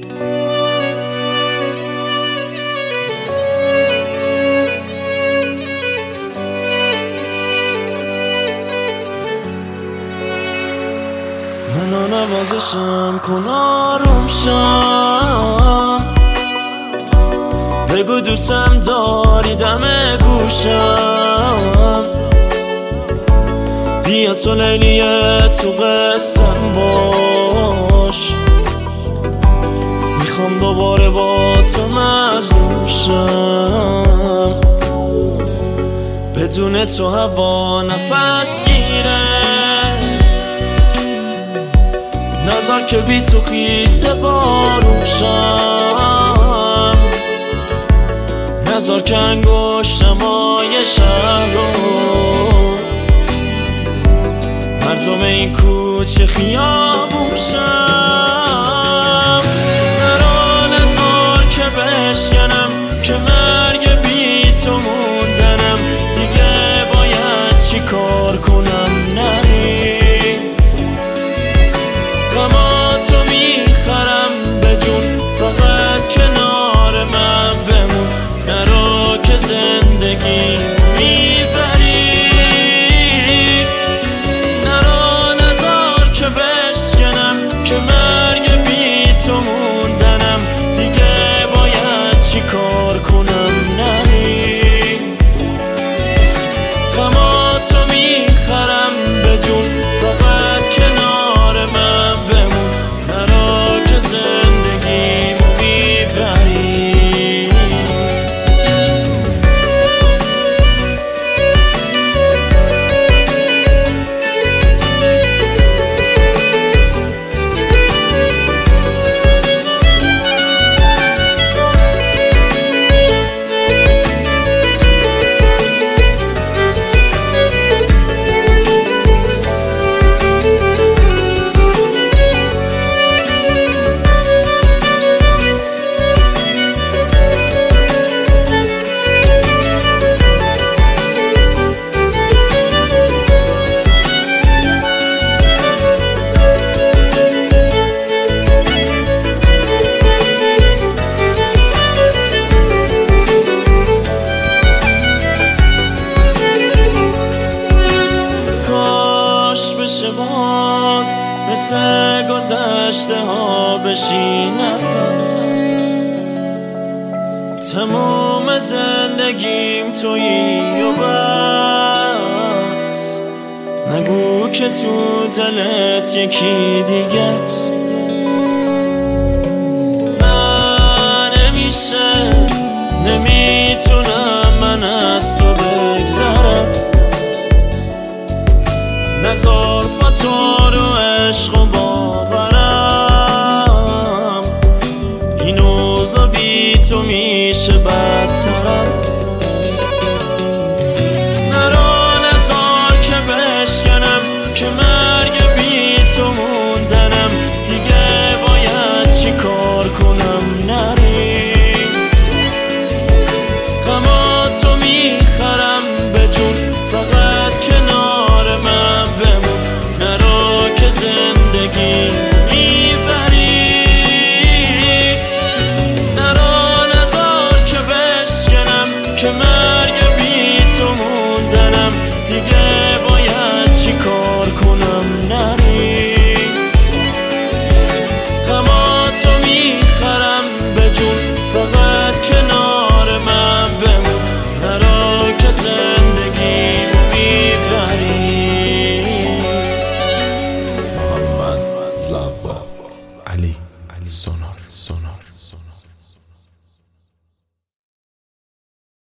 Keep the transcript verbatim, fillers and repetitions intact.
منو نوازشم کن آروم شم، بگو دوستم داری دم گوشم، بیا تو لیلیه تو قصم باش، میخوام دوباره با تو مجنون شم، بدون تو هوا نفس گیره، نظر که بی تو خیسه بارون شم، نظر که انگشتمای شهر رو مردم این کوچه خیابون شم، نرا نظر که بشکنم که مرگ بی تو موندنم، دیگه باید چی کار کنم نری، غماتو میخرم به جون فقط کنار من بمون، نرو که زندگی میبری، نرو نظر که بشکنم که مرگ بی تو موندنم، دیگه باید چی کار کنم نری، غماتو میخرم به جون فقط کنار من بمون، نرو که زندگیمو میبری. باز مثل گذشته ها بشی نفس، تموم زندگیم تویی و بس، نگو که تو دلت یکی دیگه است، نه نمیشه نمیتونم من از تو بگذرم، نزار با تو رو عشق و باورم، این اوضاع بی تو میشه بدترم، نرا نزار که بشکنم که مرگ بی تو موندنم، دیگه باید چی کار کنم نری، غماتو میخرم به جون فقط کنار من بمون، نرو که زندگی میبری، نرو نظر که بشکنم که مرگ بی تو موندنم، دیگه باید چی کار کنم نری، غماتو میخرم به جون فقط کنار من بمون، نرو که زندگی زبا علی سونا.